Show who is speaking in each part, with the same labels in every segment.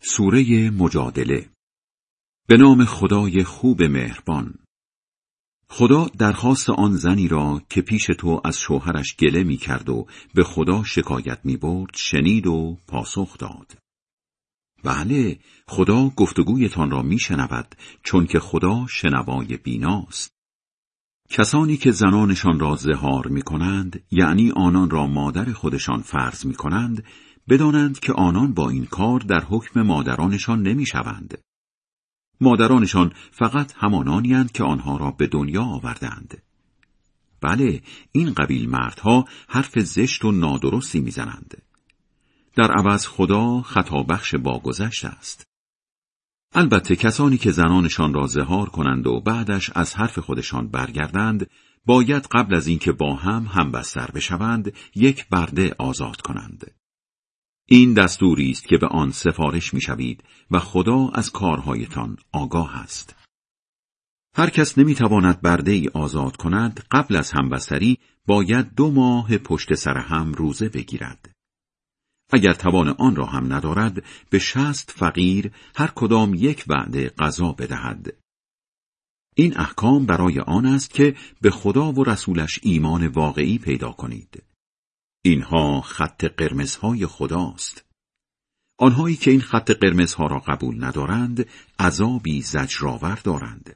Speaker 1: سوره مجادله. به نام خدای خوب مهربان. خدا درخواست آن زنی را که پیش تو از شوهرش گله می کرد و به خدا شکایت می برد شنید و پاسخ داد. بله، خدا گفتگویتان را می شنود، چون که خدا شنوای بیناست. کسانی که زنانشان را زهار می کنند، یعنی آنان را مادر خودشان فرض می کنند، بدانند که آنان با این کار در حکم مادرانشان نمی شوند. مادرانشان فقط همانانی اند که آنها را به دنیا آوردند. بله، این قبیل مردها حرف زشت و نادرستی میزنند. در عوض خدا خطابخش باگذشت است. البته کسانی که زنانشان را زهار کنند و بعدش از حرف خودشان برگردند، باید قبل از اینکه با هم همبستر بشوند یک برده آزاد کنند. این دستوری است که به آن سفارش می‌شوید و خدا از کارهایتان آگاه است. هر کس نمی‌تواند برده آزاد کند، قبل از همبستری باید 2 ماه پشت سر هم روزه بگیرد. اگر توان آن را هم ندارد، به 60 فقیر هر کدام یک وعده غذا بدهد. این احکام برای آن است که به خدا و رسولش ایمان واقعی پیدا کنید. اینها خط قرمزهای خداست. آنهایی که این خط قرمزها را قبول ندارند، عذابی زجرآور دارند.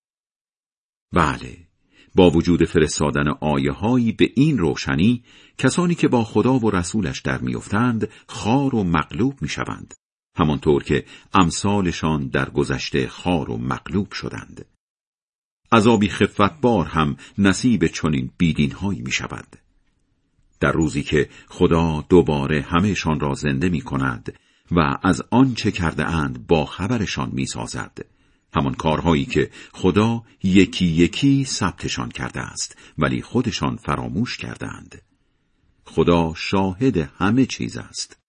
Speaker 1: بله، با وجود فرستادن آیه‌هایی به این روشنی، کسانی که با خدا و رسولش در می‌افتند، خوار و مغلوب می‌شوند، همانطور که امثالشان در گذشته خوار و مغلوب شدند. عذابی خفتبار هم نصیب چنین بیدین‌هایی می‌شود. در روزی که خدا دوباره همه‌شان را زنده می‌کند و از آنچه کرده اند با خبرشان می‌سازد، همان کارهایی که خدا یکی یکی ثبتشان کرده است ولی خودشان فراموش کردند. خدا شاهد همه چیز است.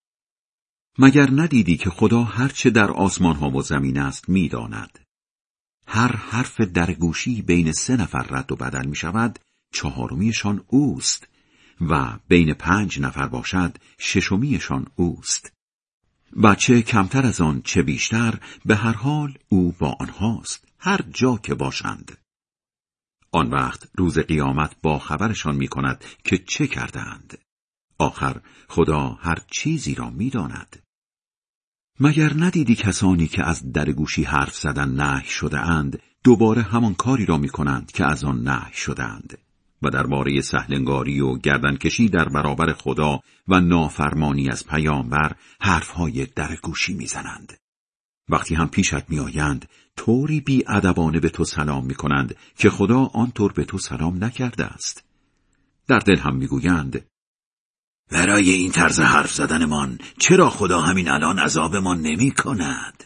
Speaker 1: مگر ندیدی که خدا هرچه در آسمان‌ها و زمین است می‌داند؟ هر حرف در گوشی بین 3 نفر رد و بدل می‌شود، 4میشان اوست، و بین 5 نفر باشد 6میشان اوست. و چه کمتر از آن چه بیشتر، به هر حال او با آنهاست، هر جا که باشند. آن وقت روز قیامت با خبرشان می کند که چه کردند. آخر خدا هر چیزی را می داند. مگر ندیدی کسانی که از درگوشی حرف زدن نهی شده اند، دوباره همان کاری را می کنند که از آن نهی شده اند. و درباره سهلنگاری و گردنکشی در برابر خدا و نافرمانی از پیامبر حرفهای درگوشی میزنند. وقتی هم پیشت میآیند، طوری بی‌ادبانه به تو سلام میکنند که خدا آنطور به تو سلام نکرده است. در دل هم میگویند: برای این طرز حرف زدنمان چرا خدا همین الان عذابمان نمی کند؟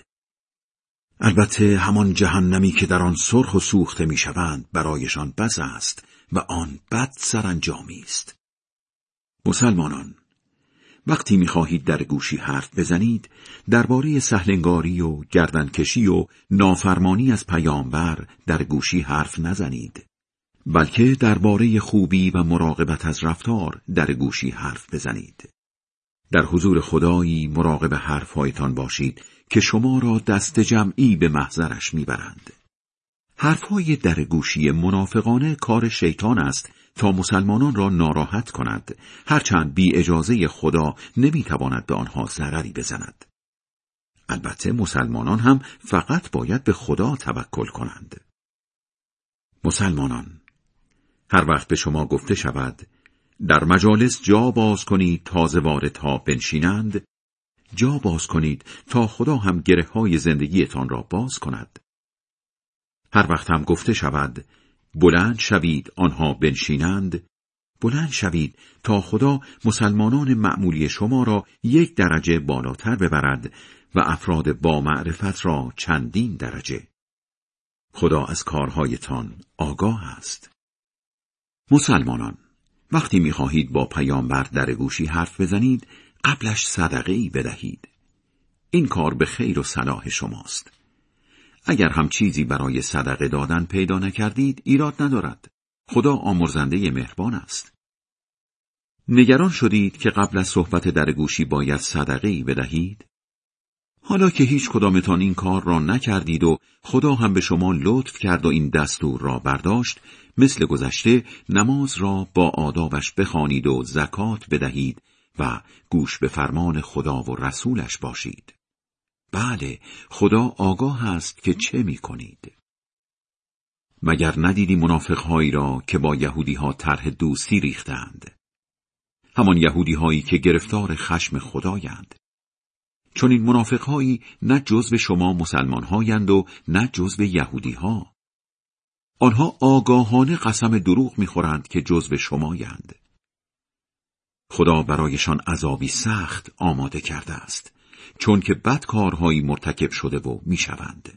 Speaker 1: البته همان جهنمی که در آن سرخ و سوخته میشوند برایشان بس است و آن بد سرانجامی است. مسلمانان، وقتی می‌خواهید در گوشی حرف بزنید، درباره سهلنگاری و گردنکشی و نافرمانی از پیامبر در گوشی حرف نزنید، بلکه درباره خوبی و مراقبت از رفتار در گوشی حرف بزنید. در حضور خدایی مراقب حرف‌هایتان باشید که شما را دست جمعی به محضرش میبرند. حرفهای در گوشی منافقانه کار شیطان است تا مسلمانان را ناراحت کند، هرچند بی اجازه خدا نمیتواند به آنها ضرری بزند. البته مسلمانان هم فقط باید به خدا توکل کنند. مسلمانان، هر وقت به شما گفته شود در مجالس جا باز کنید تا زواردها بنشینند، جا باز کنید تا خدا هم گره‌های زندگیتان را باز کند. هر وقت هم گفته شود بلند شوید آنها بنشینند، بلند شوید تا خدا مسلمانان معمولی شما را 1 درجه بالاتر ببرد و افراد با معرفت را چندین درجه. خدا از کارهایتان آگاه است. مسلمانان، وقتی می‌خواهید با پیامبر در گوشی حرف بزنید، قبلش صدقه‌ای بدهید. این کار به خیر و صلاح شماست. اگر هم چیزی برای صدقه دادن پیدا نکردید، ایراد ندارد. خدا آمرزنده مهربان است. نگران شدید که قبل از صحبت در گوشی باید صدقه‌ای بدهید؟ حالا که هیچ کدامتان این کار را نکردید و خدا هم به شما لطف کرد و این دستور را برداشت، مثل گذشته نماز را با آدابش بخوانید و زکات بدهید و گوش به فرمان خدا و رسولش باشید. بله، خدا آگاه است که چه می کنید. مگر ندیدی منافق‌هایی را که با یهودی‌ها طرح دوستی ریختند؟ همان یهودی‌هایی که گرفتار خشم خدایند. چون این منافق‌هایی نه جزو شما مسلمان‌هایند و نه جزو یهودی‌ها. آنها آگاهانه قسم دروغ می‌خورند که جزو شمایند. خدا برایشان عذابی سخت آماده کرده است، چون که بدکارهایی مرتکب شده و می‌شوند.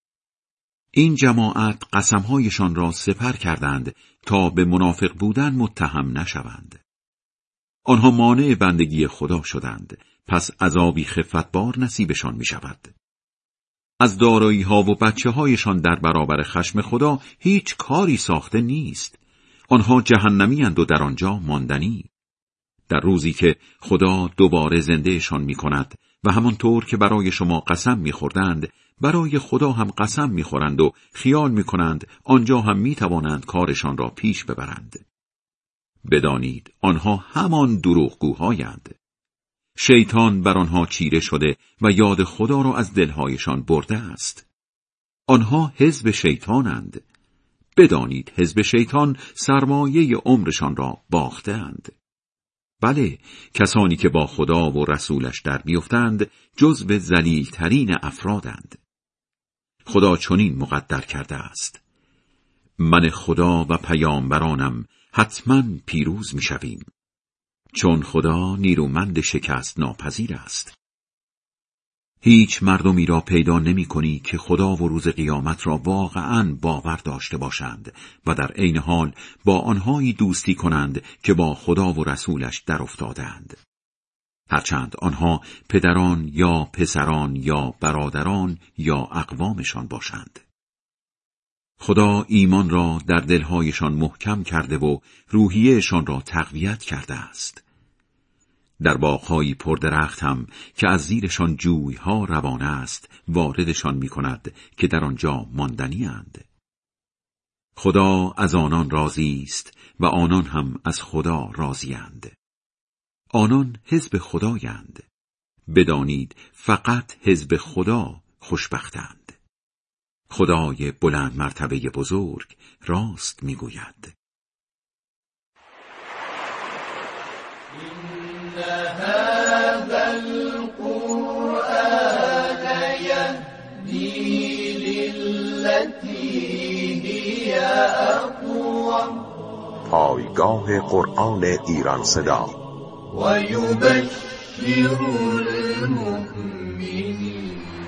Speaker 1: این جماعت قسمهایشان را سپر کردند تا به منافق بودن متهم نشوند. آنها مانع بندگی خدا شدند، پس عذابی خفتبار نصیبشان می شود. از دارایی ها و بچه هایشان در برابر خشم خدا هیچ کاری ساخته نیست. آنها جهنمی اند و در آنجا ماندنی. در روزی که خدا دوباره زندهشان می کند و همانطور که برای شما قسم می خوردند، برای خدا هم قسم می خورند و خیال می کنند آنجا هم می توانند کارشان را پیش ببرند. بدانید آنها همان دروغگوهایند. شیطان بر آنها چیره شده و یاد خدا را از دلهایشان برده است. آنها حزب شیطانند. بدانید حزب شیطان سرمایه عمرشان را باختند. بله، کسانی که با خدا و رسولش در بیفتند جزو ذلیل‌ترین افرادند. خدا چنین مقدر کرده است: من خدا و پیامبرانم حتما پیروز می‌شویم، چون خدا نیرومند شکست ناپذیر است. هیچ مردمی را پیدا نمی‌کنی که خدا و روز قیامت را واقعاً باور داشته باشند و در عین حال با آنهایی دوستی کنند که با خدا و رسولش در افتادند. هرچند آنها پدران یا پسران یا برادران یا اقوامشان باشند. خدا ایمان را در دلهایشان محکم کرده و روحیهشان را تقویت کرده است. در باغ‌های پردرخت هم که از زیرشان جوی‌ها روان است واردشان می‌کند که در آنجا ماندنی اند. خدا از آنان راضی است و آنان هم از خدا راضی‌اند. آنان حزب خدایند. بدانید فقط حزب خدا خوشبختند. خدای بلند مرتبه بزرگ راست میگوید.
Speaker 2: إن هذا القرآن يهدي للتي هي أقوم.
Speaker 3: پایگاه قرآن ایران صدا.
Speaker 2: ويبشر المؤمنين